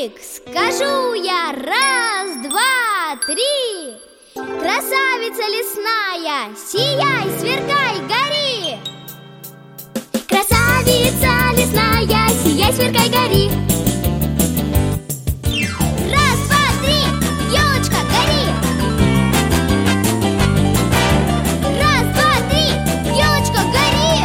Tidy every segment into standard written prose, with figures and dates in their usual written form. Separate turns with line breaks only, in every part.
мультик скажу я. Раз, два, три. Красавица лесная, сияй, сверкай, гори. Красавица лесная, сияй, сверкай, гори. Раз, два, три, елочка, гори. Раз, два, три, елочка, гори.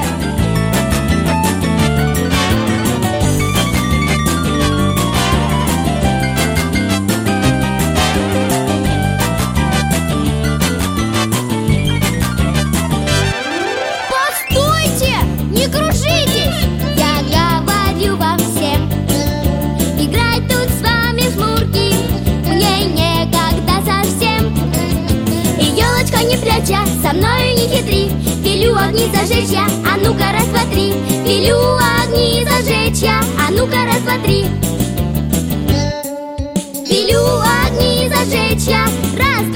Постойте, не кружитесь, я говорю вам всем. Играть тут с вами в жмурки мне некогда совсем. И елочка, не пряча, со мною не хитри. Велю огни зажечь я, а ну-ка раз, два, три. Велю огни зажечь я, а ну-ка раз, два, три. Велю огни зажечь я, раз,